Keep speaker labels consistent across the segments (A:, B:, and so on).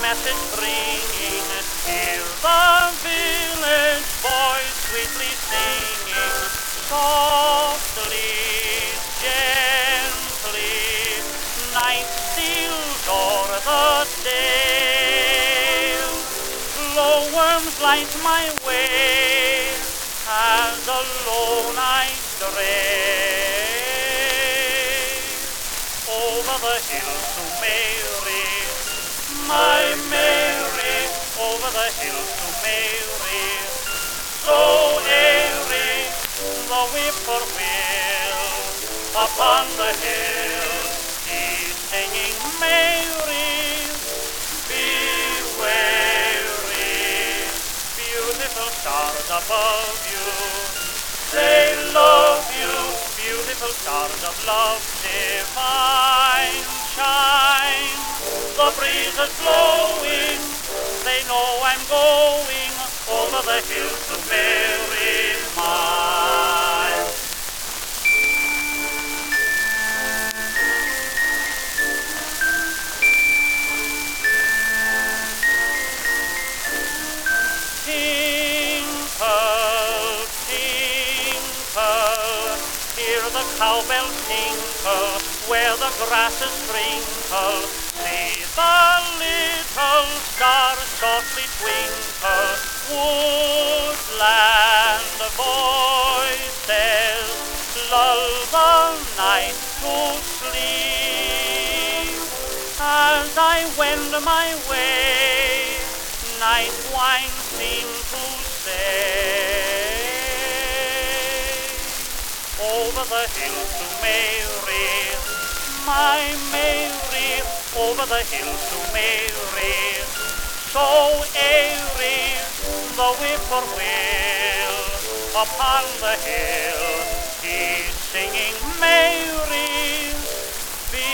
A: message bringing. Hear the village boys sweetly singing, softly, gently, night steals o'er the dale. Glowworms light my way as alone I stray over the hills to Mary, my Mary, over the hills to Mary. So airy the whippoorwill upon the hill, he's singing, Mary, be wary, beautiful stars above you, they love you, beautiful stars of love divine shine. The breeze is blowing, they know I'm going over the hills to Mary mine. Tinkle, tinkle, hear the cowbells tinkle where the grasses sprinkle. See the little stars softly twinkle. Woodland voices lull the night to sleep. As I wend my way, night winds seem to say, over the hills to Mary, my Mary, over the hills to Mary. So airy the whippoorwill upon the hill, he's singing, Mary, be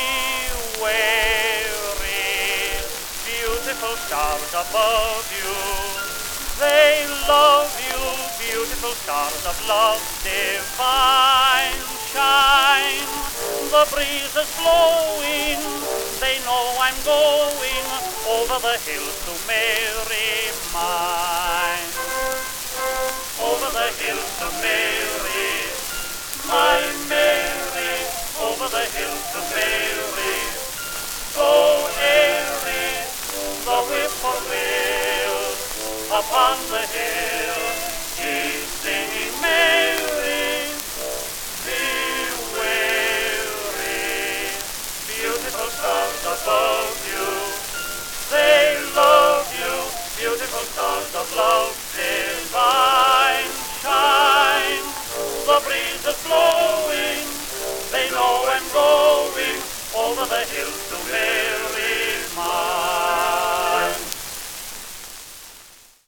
A: wary, beautiful stars above you, they love you, beautiful stars of love divine shine. The breeze is blowing, they know I'm going over the hills to Mary mine. Over the hills to Mary, my Mary, over the hills to